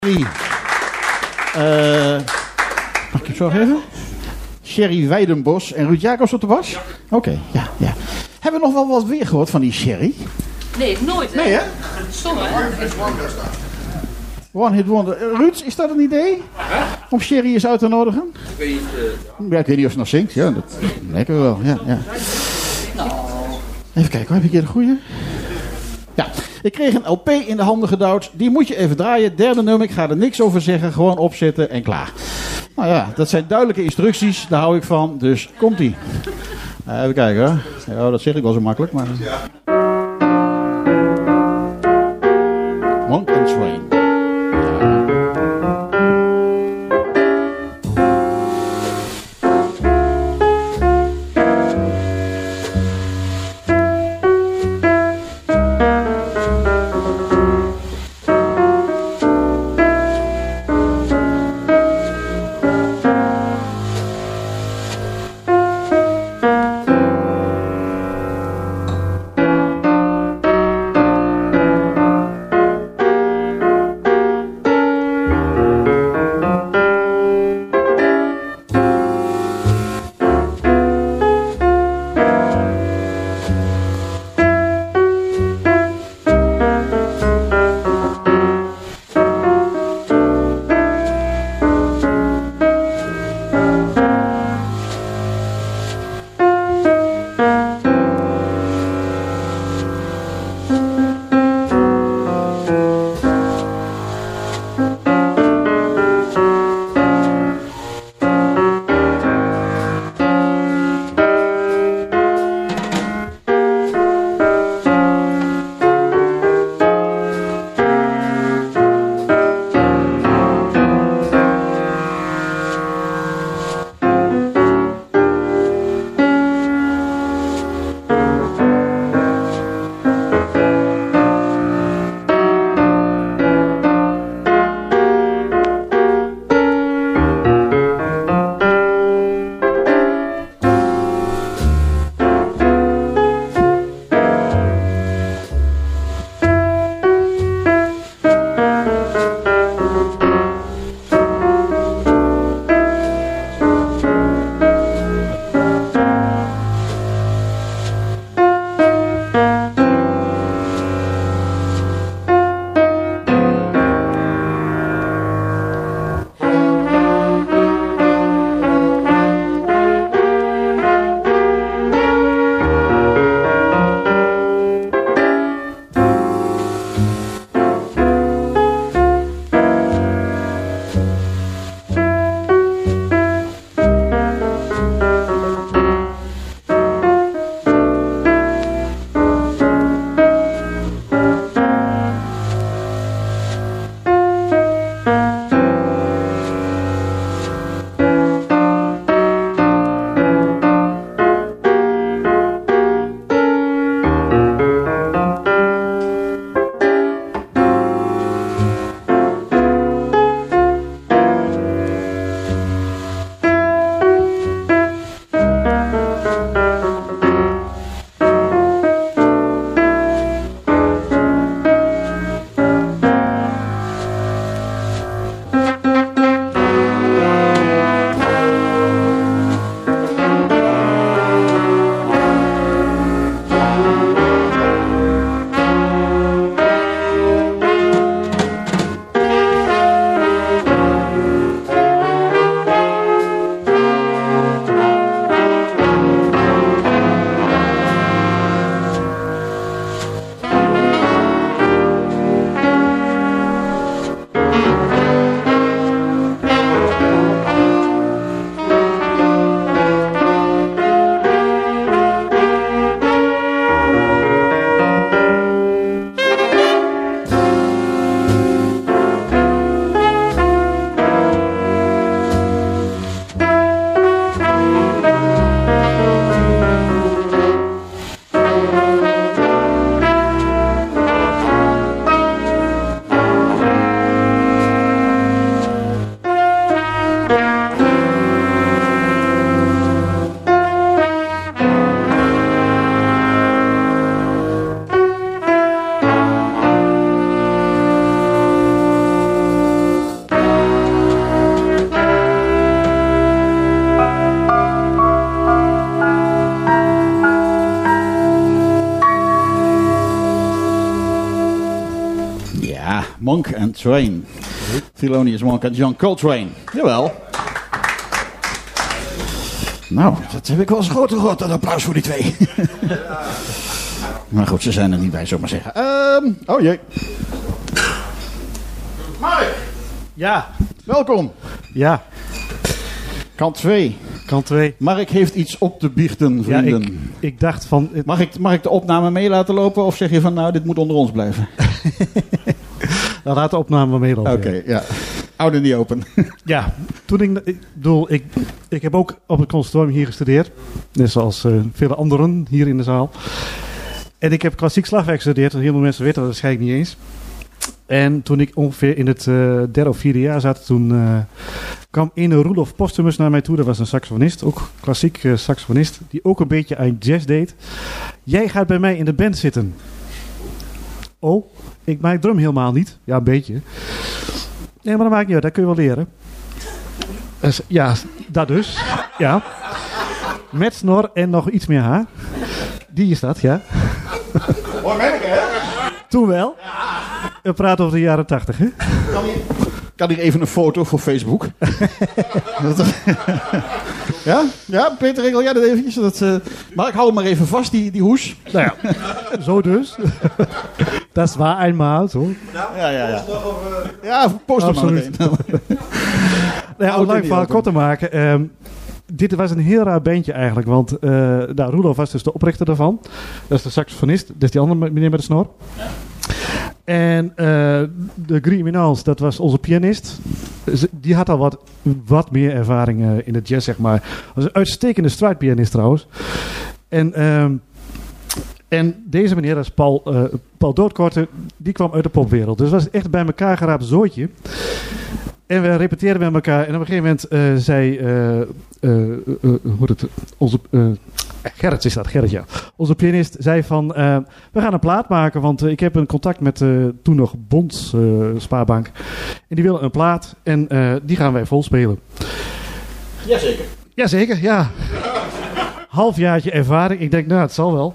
Mag ik het zo even? Sherry Weidenbos en Ruud Jacobs op de bas? Ja. Oké, ja. Hebben we nog wel wat weer gehoord van die Sherry? Nee, nooit. Nee, hè? Stom, hè? One Hit Wonder. Ruud, is dat een idee? Om Sherry eens uit te nodigen? Ik weet niet. Ik weet niet of ze nog zingt. Ja, dat lijken we wel. Ja. Even kijken, heb ik hier de goeie? Ja, ik kreeg een LP in de handen gedouwd. Die moet je even draaien. Derde nummer, ik ga er niks over zeggen. Gewoon opzetten en klaar. Nou ja, dat zijn duidelijke instructies. Daar hou ik van. Dus komt-ie. Even kijken hoor. Ja, dat zeg ik wel zo makkelijk. Maar... Monk and Swain. Monk and Train. Thelonious Monk en John Coltrane. Jawel. Nou, dat heb ik wel eens groter gehoord. Dat applaus voor die twee. Maar goed, ze zijn er niet bij, zomaar zeggen. Oh jee. Mark. Ja. Welkom. Ja. Kant 2. Kant 2. Mark heeft iets op te biechten, vrienden. Ja, ik dacht van... Mag ik de opname mee laten lopen? Of zeg je van, nou, dit moet onder ons blijven? Nou, laat de opname maar meelopen. Oké, ja. Oude niet open. Ja, toen ik heb ook op het conservatorium hier gestudeerd. Net zoals vele anderen hier in de zaal. En ik heb klassiek slagwerk gestudeerd. Heel veel mensen weten dat waarschijnlijk niet eens. En toen ik ongeveer in het derde of vierde jaar zat, toen kwam ene Rudolf Postumus naar mij toe. Dat was een saxofonist, ook klassiek saxofonist, die ook een beetje aan jazz deed. Jij gaat bij mij in de band zitten. Oh, ik drum helemaal niet. Ja, een beetje. Nee, maar dat maakt niet uit, dat kun je wel leren. Dus, ja, dat dus. Ja. Met snor en nog iets meer haar. Die is dat, ja. Mooi merk, hè? Toen wel. We praten over de jaren 80, hè? Kan hier even een foto voor Facebook? Ja? Ja, Peter, regel jij dat eventjes? Maar ik hou hem maar even vast, die hoes. Nou ja, zo dus. Dat is waar eenmaal, zo. Ja. Ja, post hem maar meteen. Om lang verhaal kort te maken. Dit was een heel raar bandje eigenlijk. Want Rudolf was dus de oprichter daarvan. Dat is de saxofonist. Dat is die andere meneer met de snor. Ja. En de Green Minals, dat was onze pianist. Die had al wat meer ervaring in de jazz, zeg maar. Was een uitstekende strijdpianist trouwens. En deze meneer, dat is Paul Doodkorte, die kwam uit de popwereld. Dus het was echt bij elkaar geraapt zooitje. En we repeteerden met elkaar. En op een gegeven moment zei onze... Gerrit is dat, Gerrit, ja. Onze pianist zei van, we gaan een plaat maken, want ik heb een contact met toen nog Bonds Spaarbank. En die willen een plaat en die gaan wij vol spelen. Jazeker. Jazeker, ja. Halfjaartje ervaring. Ik denk, nou, het zal wel.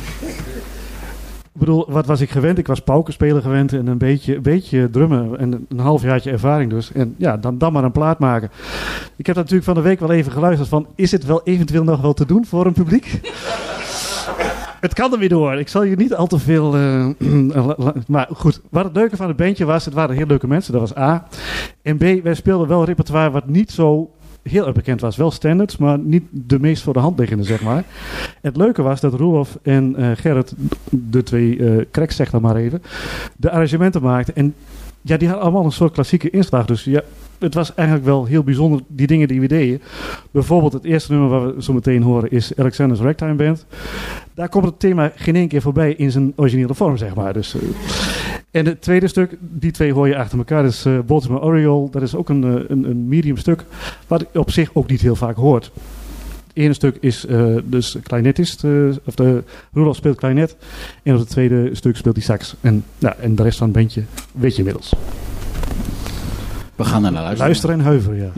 Ik bedoel, wat was ik gewend? Ik was paukenspelen gewend en een beetje drummen. En een halfjaartje ervaring dus. En ja, dan maar een plaat maken. Ik heb dat natuurlijk van de week wel even geluisterd van... Is het wel eventueel nog wel te doen voor een publiek? Het kan er weer door. Ik zal je niet al te veel... maar goed, wat het leuke van het bandje was... Het waren heel leuke mensen, dat was A. En B, wij speelden wel repertoire wat niet zo... heel erg bekend was. Wel standards, maar niet de meest voor de hand liggende, zeg maar. En het leuke was dat Roelof en Gerrit, de twee cracks, zeg dan maar even, de arrangementen maakten. En ja, die hadden allemaal een soort klassieke inslag. Dus ja, het was eigenlijk wel heel bijzonder, die dingen die we deden. Bijvoorbeeld het eerste nummer wat we zo meteen horen is Alexander's Ragtime Band. Daar komt het thema geen één keer voorbij in zijn originele vorm, zeg maar. Dus... En het tweede stuk, die twee hoor je achter elkaar, dat is Baltimore Oriole. Dat is ook een medium stuk, wat je op zich ook niet heel vaak hoort. Het ene stuk is dus kleinetist, Rudolf speelt klainet. En op het tweede stuk speelt hij sax. En de rest van het bandje weet je inmiddels. We gaan er naar luisteren. Luisteren en huiveren, ja.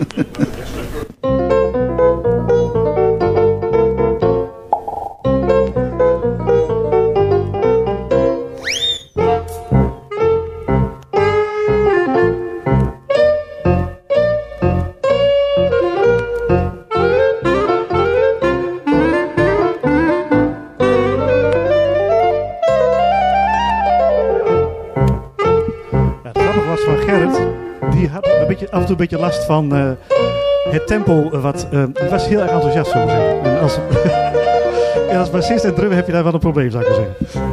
Af en toe een beetje last van het tempo. Die was heel erg enthousiast, zou ik zeggen. En als bassist en drummer heb je daar wel een probleem, zou ik maar zeggen.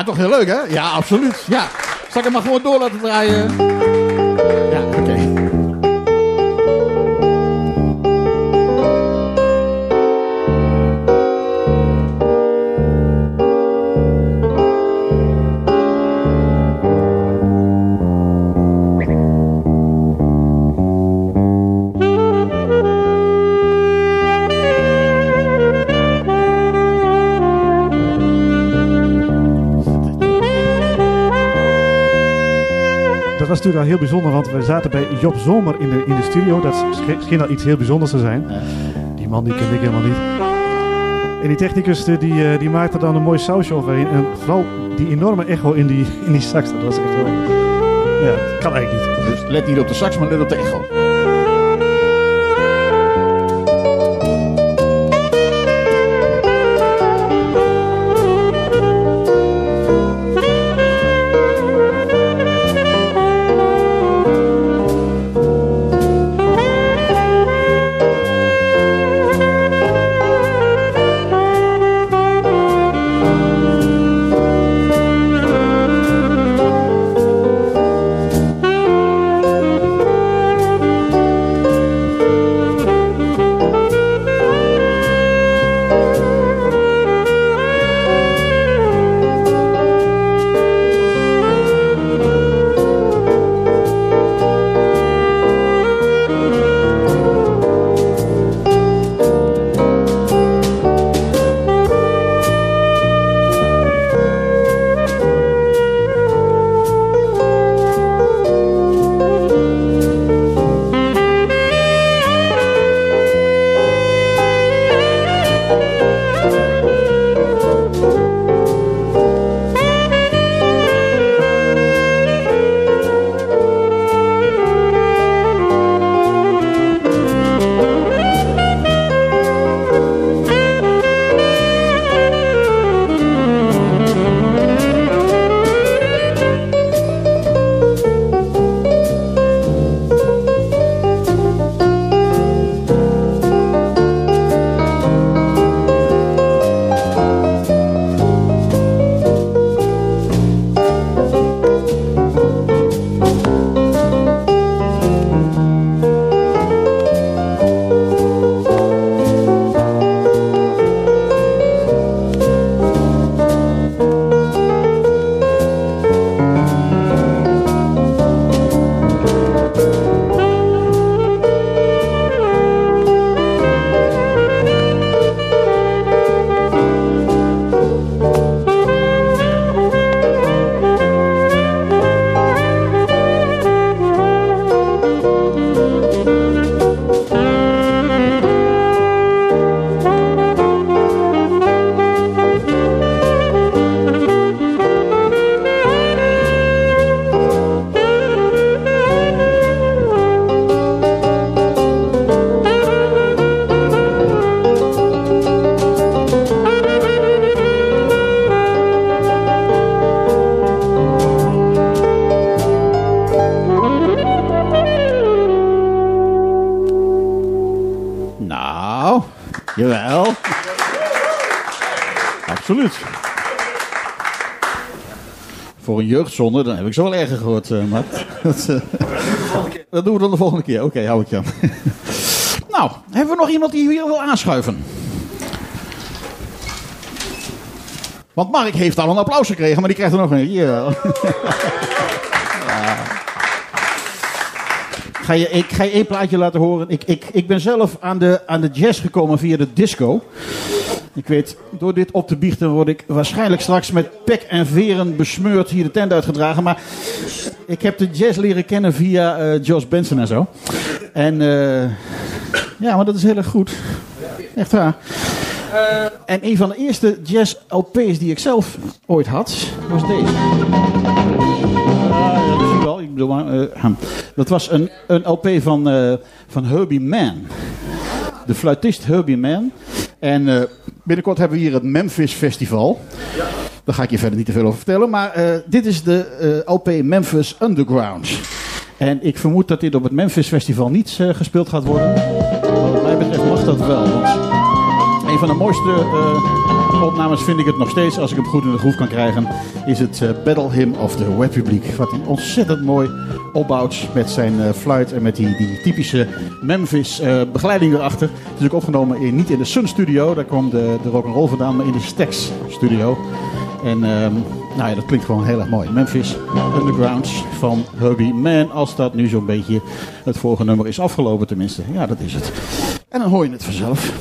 toch heel leuk, hè? Ja, absoluut. Ja. Zal ik hem maar gewoon door laten draaien? Ja, oké. Dat was natuurlijk al heel bijzonder, want we zaten bij Job Zomer in de studio. Dat scheen al iets heel bijzonders te zijn. Die man die kende ik helemaal niet. En die technicus die maakte dan een mooi sausje overheen. En vooral die enorme echo in die sax. Dat was echt wel... Ja, dat kan eigenlijk niet. Dus let niet op de sax, maar let op de echo. Jawel. Absoluut. Voor een jeugdzonde, dan heb ik zo wel erger gehoord, Matt. Dat doen we dan de volgende keer. Oké, hou ik je aan. Nou, hebben we nog iemand die hier wil aanschuiven? Want Mark heeft al een applaus gekregen, maar die krijgt er nog een. Ja. Ik ga je één plaatje laten horen. Ik ben zelf aan de jazz gekomen via de disco. Ik weet, door dit op te biechten word ik waarschijnlijk straks met pek en veren besmeurd hier de tent uitgedragen. Maar ik heb de jazz leren kennen via Josh Benson en zo. En ja, maar dat is heel erg goed. Echt waar. En een van de eerste jazz LP's die ik zelf ooit had, was deze. Ik bedoel maar, dat was een LP van Herbie Mann. De fluitist Herbie Mann. En binnenkort hebben we hier het Memphis Festival. Daar ga ik je verder niet te veel over vertellen. Maar dit is de LP Memphis Underground. En ik vermoed dat dit op het Memphis Festival niet gespeeld gaat worden. Maar wat mij betreft mag dat wel. Want een van de mooiste opnames vind ik het nog steeds, als ik hem goed in de groef kan krijgen, is het Battle Hymn of the Republic. Wat hij ontzettend mooi opbouwt met zijn fluit en met die typische Memphis begeleiding erachter. Het is ook opgenomen niet in de Sun Studio, daar kwam de rock'n'roll vandaan, maar in de Stax Studio. En nou ja, dat klinkt gewoon heel erg mooi. Memphis Undergrounds van Herbie Mann. Als dat nu zo'n beetje het vorige nummer is afgelopen tenminste. Ja, dat is het. En dan hoor je het vanzelf.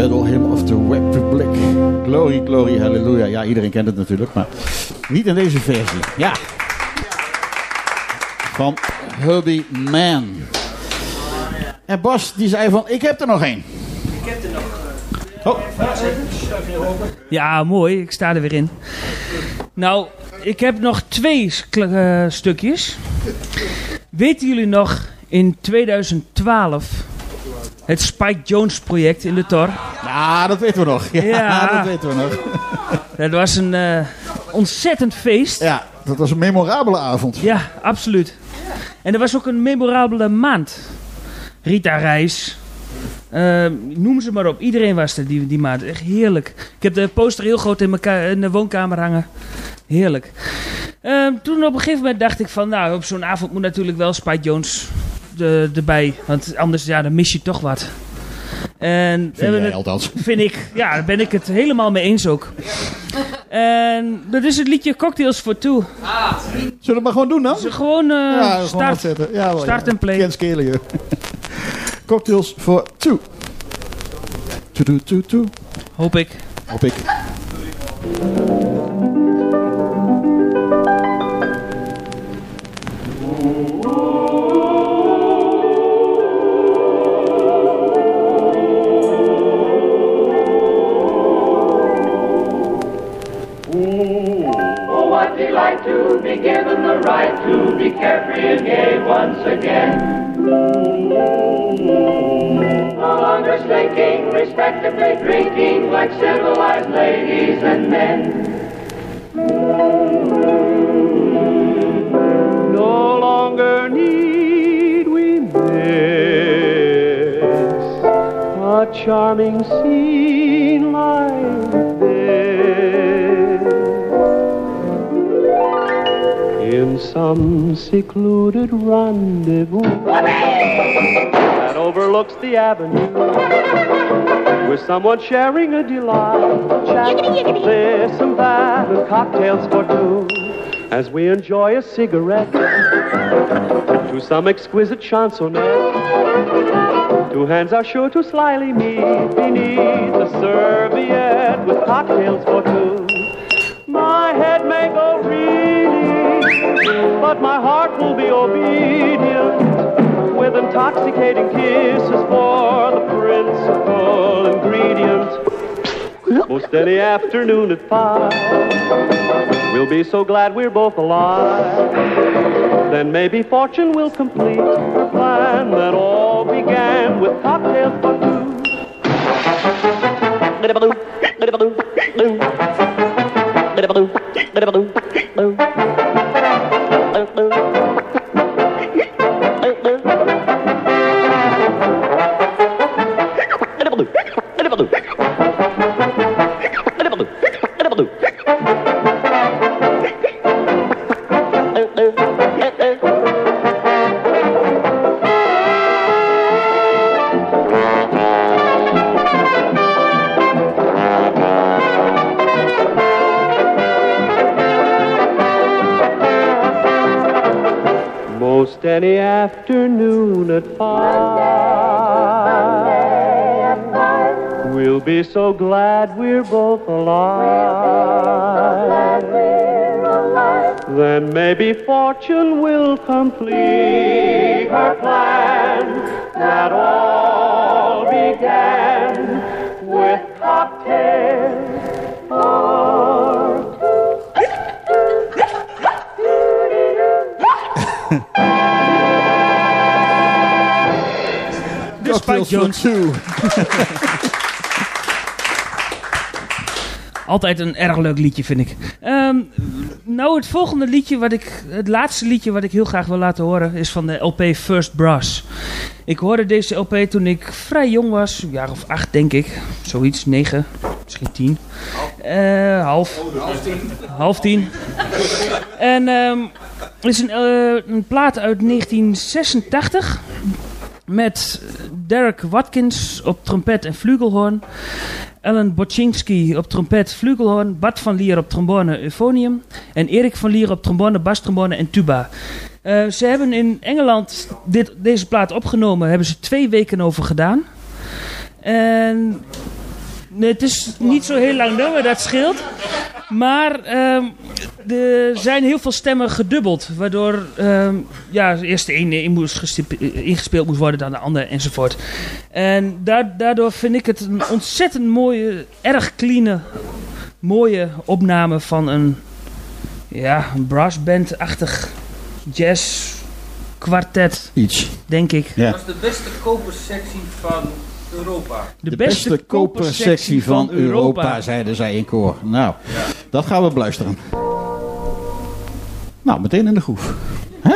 Little Hymn of the Republic. Glory, glory, hallelujah. Ja, iedereen kent het natuurlijk, maar niet in deze versie. Ja. Van Herbie Mann. En Bas, die zei van, ik heb er nog één. Ik heb er nog. Oh. Ja, mooi. Ik sta er weer in. Nou, ik heb nog 2 stukjes. Weten jullie nog in 2012 het Spike Jones project in de Tor? Ja, dat weten we nog. Ja, dat weten we nog. Dat was een ontzettend feest. Ja, dat was een memorabele avond. Ja, absoluut. En er was ook een memorabele maand. Rita Reis. Noem ze maar op. Iedereen was er die maand. Echt heerlijk. Ik heb de poster heel groot in de woonkamer hangen. Heerlijk. Toen op een gegeven moment dacht ik van... Nou, op zo'n avond moet natuurlijk wel Spike Jones erbij. Want anders dan mis je toch wat. En Vind jij althans. Vind ik. Ja, daar ben ik het helemaal mee eens ook. En dat is het liedje Cocktails for Two. Zullen we het maar gewoon doen dan? Gewoon start. Gewoon Start en play. Ken skelen je. Cocktails for Two. Two. Hoop ik. Hoop ik. Delight to be given the right to be carefree and gay once again. No longer slinking, respectably drinking like civilized ladies and men. No longer need we miss a charming scene like in some secluded rendezvous that overlooks the avenue, with someone sharing a delight, a chat of this and that, and cocktails for two, as we enjoy a cigarette to some exquisite chansonette. Two hands are sure to slyly meet beneath a serviette with cocktails for two. My head may go reeling, but my heart will be obedient, with intoxicating kisses for the principal ingredient. Most any afternoon at 5, we'll be so glad we're both alive. Then maybe fortune will complete her plan that all began with cocktails for two. Most any afternoon at 5, we'll be so glad we're both alive. Then maybe fortune will complete her plan that all began with cocktails for Spike Jones. Altijd een erg leuk liedje, vind ik. Nou, het volgende liedje, het laatste liedje wat ik heel graag wil laten horen, is van de LP First Brass. Ik hoorde deze LP toen ik vrij jong was, een jaar of 8 denk ik. Zoiets, 9, misschien 10. Half 10. En het is een plaat uit 1986 met Derek Watkins op trompet en flugelhorn, Alan Boczynski op trompet, flugelhorn, Bart van Lier op trombone, euphonium en Erik van Lier op trombone, bastrombone en tuba. Ze hebben in Engeland deze plaat opgenomen, hebben ze 2 weken over gedaan. En Nee, het is niet zo heel lang nummer, dat scheelt. Maar er zijn heel veel stemmen gedubbeld. Waardoor eerst de ene ingespeeld moest worden dan de andere enzovoort. En daardoor vind ik het een ontzettend mooie, erg clean, mooie opname van een brassband-achtig jazz kwartet. Iets. Denk ik. Ja. Dat was de beste kopersectie van Europa. De beste kopersectie van Europa, zeiden zij in koor. Nou, dat gaan we beluisteren. Nou, meteen in de groef. Hè?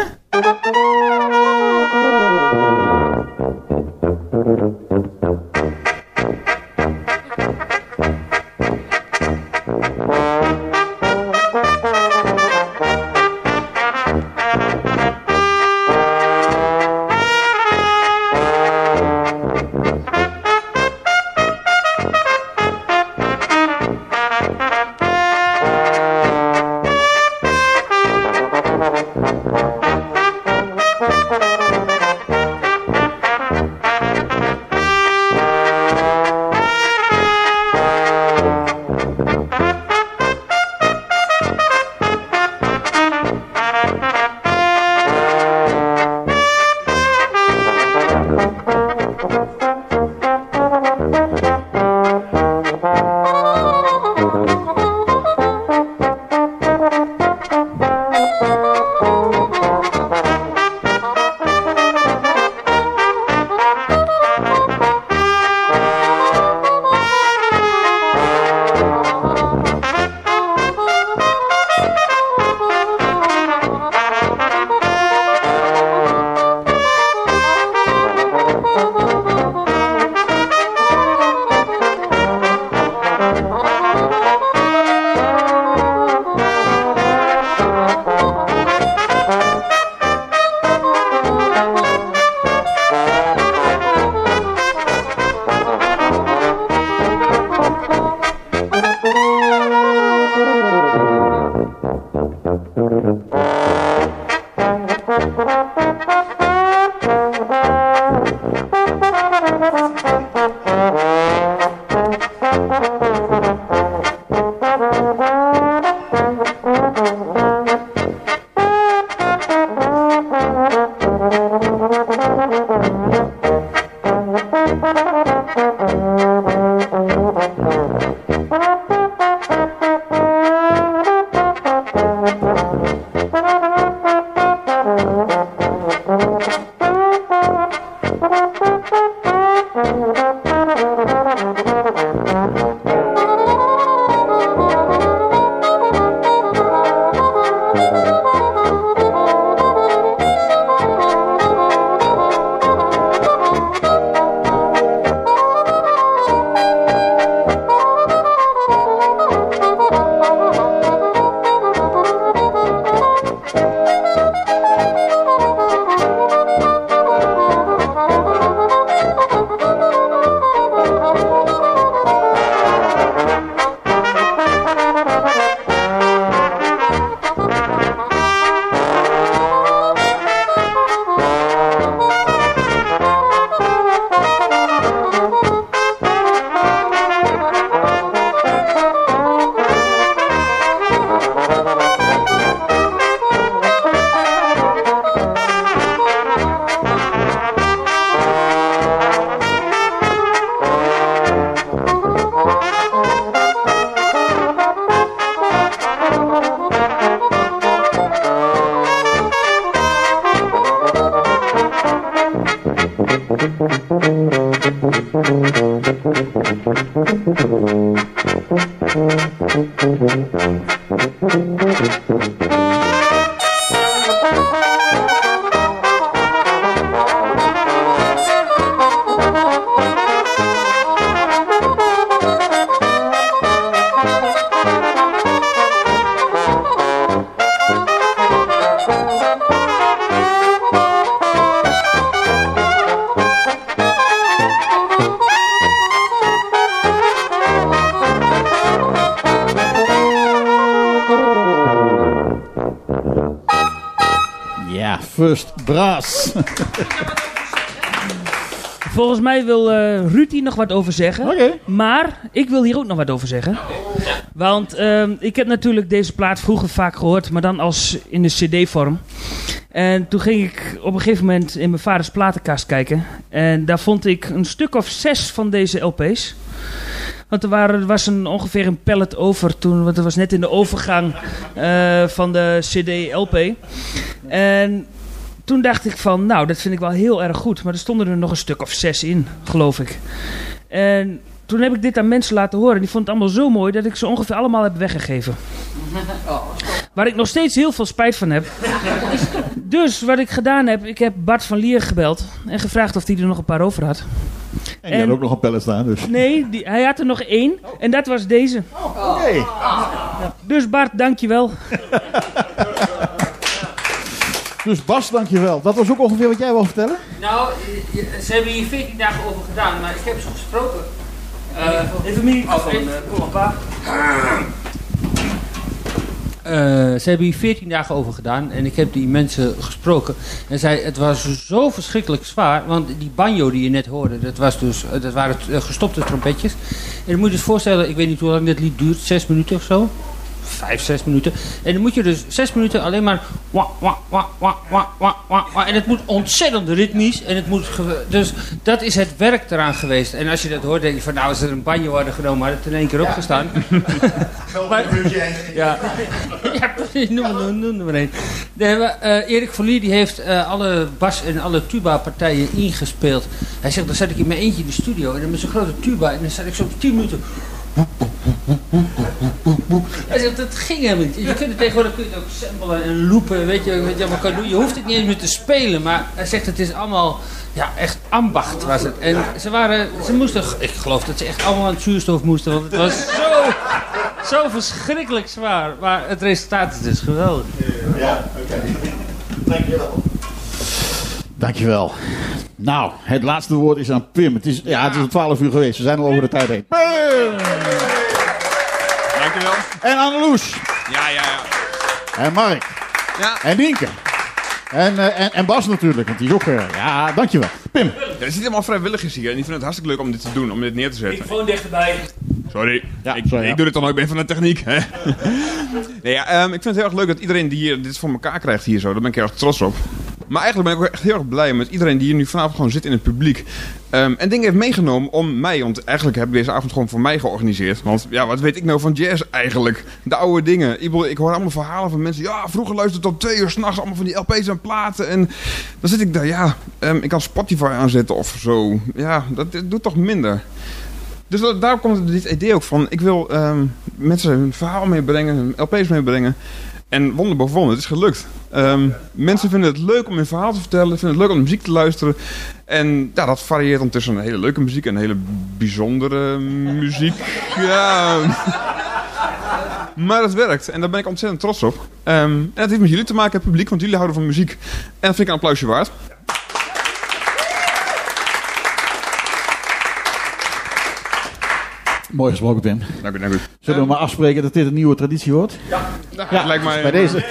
First Brass. Volgens mij wil Ruud hier nog wat over zeggen. Oké. Maar ik wil hier ook nog wat over zeggen. Want ik heb natuurlijk deze plaat vroeger vaak gehoord, maar dan als in de cd-vorm. En toen ging ik op een gegeven moment in mijn vaders platenkast kijken. En daar vond ik een stuk of 6 van deze LP's. Want er was ongeveer een pallet over toen, want het was net in de overgang van de CD-LP. En toen dacht ik van, nou, dat vind ik wel heel erg goed. Maar er stonden er nog een stuk of 6 in, geloof ik. En toen heb ik dit aan mensen laten horen. Die vonden het allemaal zo mooi dat ik ze ongeveer allemaal heb weggegeven. Waar ik nog steeds heel veel spijt van heb. Dus wat ik gedaan heb, ik heb Bart van Lier gebeld en gevraagd of hij er nog een paar over had. En die had ook nog een pallet staan, dus. Nee, hij had er nog 1 en dat was deze. Oké. Dus Bart, dankjewel. Dus Bas, dankjewel. Dat was ook ongeveer wat jij wou vertellen? Nou, ze hebben hier 14 dagen over gedaan, maar ik heb ze gesproken. Even een microfoon, kom op, pa. Ze hebben hier 14 dagen over gedaan en ik heb die mensen gesproken. En zei, het was zo verschrikkelijk zwaar, want die banjo die je net hoorde, dat waren gestopte trompetjes. En dan moet je je voorstellen, ik weet niet hoe lang dit lied duurt, 6 minuten of zo. 5-6 minuten. En dan moet je dus 6 minuten alleen maar en het moet ontzettend ritmisch. En het moet dus dat is het werk eraan geweest. En als je dat hoort, denk je van nou, als er een banjo hadden genomen, had het in één keer opgestaan. Ja, noem maar één. Erik van Lier die heeft alle bas- en alle tuba-partijen ingespeeld. Hij zegt, dan zat ik in mijn eentje in de studio en dan met zo'n grote tuba en dan zat ik zo 10 minuten. Hij zegt, dat ging helemaal niet. Je kunt het tegenwoordig ook samplen en loopen, weet je wat kan doen. Je hoeft het niet eens meer te spelen, maar hij zegt, het is allemaal, ja, echt ambacht was het. En ze moesten, ik geloof dat ze echt allemaal aan het zuurstof moesten, want het was zo verschrikkelijk zwaar. Maar het resultaat is dus geweldig. Ja, oké. Dankjewel. Dankjewel. Nou, het laatste woord is aan Pim. Het is 12 uur geweest. We zijn al over de tijd heen. Pim! Dankjewel. En Anneloes. Ja. En Mark. Ja. En Nienke. En Bas natuurlijk, want die is ook... ja, dankjewel. Pim. Ja, er zitten allemaal vrijwilligers hier en die vinden het hartstikke leuk om dit te doen, om dit neer te zetten. Microfoon dichterbij. Sorry. Ja, Ik sorry, ja. doe dit dan ook, ik ben van de techniek. Hè? Nee, ik vind het heel erg leuk dat iedereen die hier dit voor elkaar krijgt hier zo. Daar ben ik heel erg trots op. Maar eigenlijk ben ik ook echt heel erg blij met iedereen die hier nu vanavond gewoon zit in het publiek. En dingen heeft meegenomen om mij. Want eigenlijk heb ik deze avond gewoon voor mij georganiseerd. Want ja, wat weet ik nou van jazz eigenlijk? De oude dingen. Ik hoor allemaal verhalen van mensen. Ja, vroeger luisterde tot 2 uur 's nachts allemaal van die LP's en platen. En dan zit ik daar, ik kan Spotify aanzetten of zo. Ja, dat doet toch minder. Dus daar komt dit idee ook van. Ik wil mensen hun verhaal meebrengen, hun LP's meebrengen. En wonder boven wonder, het is gelukt. Mensen vinden het leuk om hun verhaal te vertellen, vinden het leuk om naar muziek te luisteren. En ja, dat varieert dan tussen een hele leuke muziek en een hele bijzondere muziek. Ja. Maar het werkt en daar ben ik ontzettend trots op. En het heeft met jullie te maken, het publiek, want jullie houden van muziek. En dat vind ik een applausje waard. Mooi gesproken, Pim. Dank u. Zullen we maar afspreken dat dit een nieuwe traditie wordt? Ja, lijkt mij. Bij deze.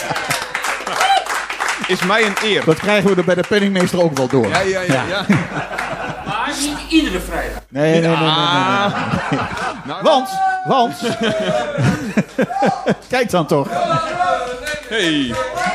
Is mij een eer. Dat krijgen we er bij de penningmeester ook wel door. Ja. Maar niet iedere vrijdag. Nee. Nou, Want... Kijk dan toch. Hey.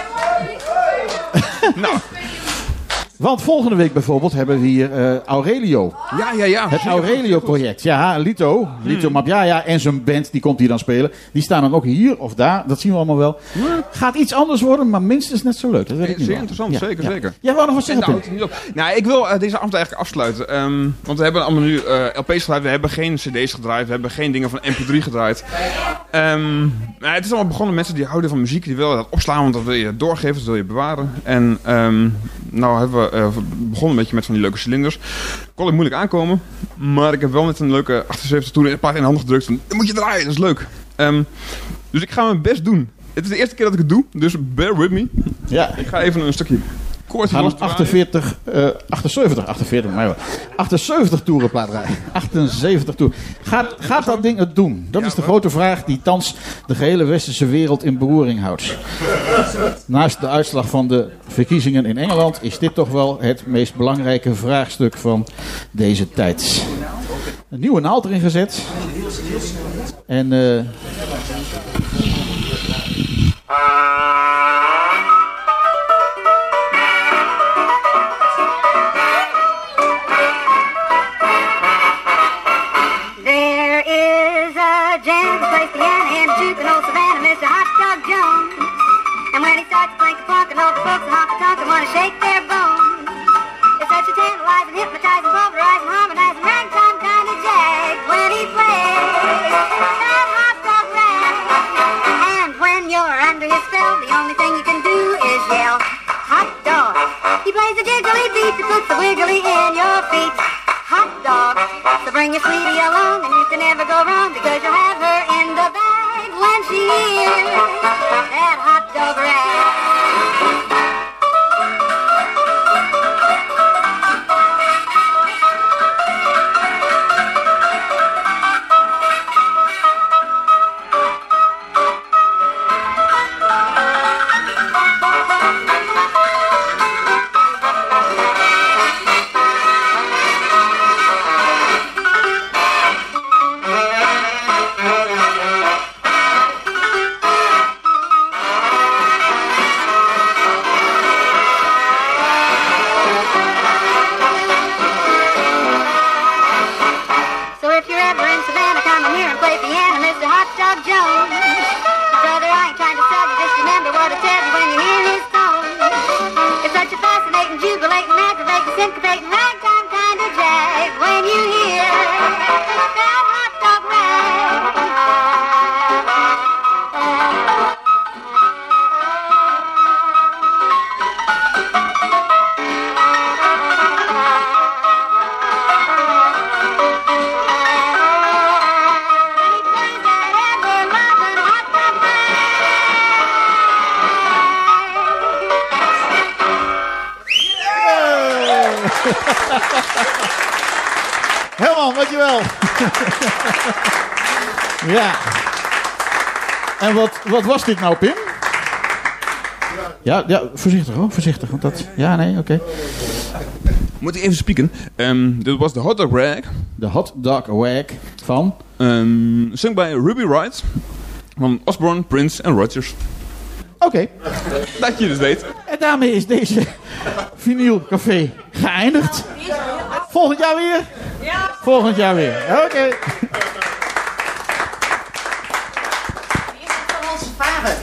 Nou. Want volgende week bijvoorbeeld hebben we hier Aurelio. Ja. Het Aurelio-project. Ja, Lito Mapjaya en zijn band, die komt hier dan spelen. Die staan dan ook hier of daar, dat zien we allemaal wel. Gaat iets anders worden, maar minstens net zo leuk. Dat weet ik niet. Zeer interessant, zeker. Jij wou nog wat zeggen, Pim? Nou, ik wil deze avond eigenlijk afsluiten. Want we hebben allemaal nu LP's gedraaid. We hebben geen cd's gedraaid. We hebben geen dingen van MP3 gedraaid. Het is allemaal begonnen. Mensen die houden van muziek. Die willen dat opslaan, want dat wil je doorgeven. Dat wil je bewaren. En nou hebben we begonnen een beetje met van die leuke cilinders. Kon ik moeilijk aankomen. Maar ik heb wel met een leuke 78 toen een paar in de hand gedrukt. Van, dat moet je draaien, dat is leuk. Dus ik ga mijn best doen. Het is de eerste keer dat ik het doe. Dus bear with me. Ja. Ik ga even een stukje gaan een 78 toerenplaat rijden. 78 toeren. Gaat dat ding het doen? Dat is de grote vraag die thans de gehele westerse wereld in beroering houdt. Naast de uitslag van de verkiezingen in Engeland is dit toch wel het meest belangrijke vraagstuk van deze tijd. Een nieuwe naald erin gezet. En there is a gent who plays piano in the juke in old Savannah, Mr. Hot Dog Jones. And when he starts to plink a plunk and all the folks in honky-tonk and want to shake their bones. It's such a tantalizing, hypnotizing, pulverizing, harmonizing, ragtime kind of jag when he plays that hot dog rag. And when you're under his spell, the only thing you can do is yell, hot dog. He plays the jiggly beat that puts the wiggly in your feet. Hot dog. So bring your sweetie along and you can never go wrong because you'll have her in the bag when she hears that hot dog rag. Herman, dankjewel. Ja. En wat was dit nou, Pim? Ja, voorzichtig hoor, voorzichtig. Want dat, ja, nee, oké. Moet ik even spieken? Dit was de Hot Dog Rag. De Hot Dog Rag van? Sung bij Ruby Wright. Van Osborne, Prince en Rodgers. Oké. Dat je dus weet. En daarmee is deze vinylcafé geëindigd. Volgend jaar weer? Ja. Volgend jaar weer. Oké. Hier is het van onze vader.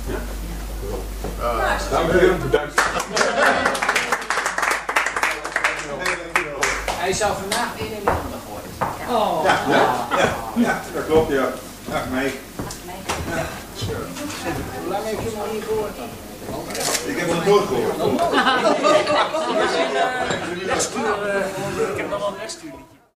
Hij zou vandaag weer in de handen gooien. Oh. Ja, dat klopt, ja. Ach, nee. Hoe lang heb je nog niet gehoord dan? Ik heb het nooit gehoord. Ik heb nog wel een lesstuur.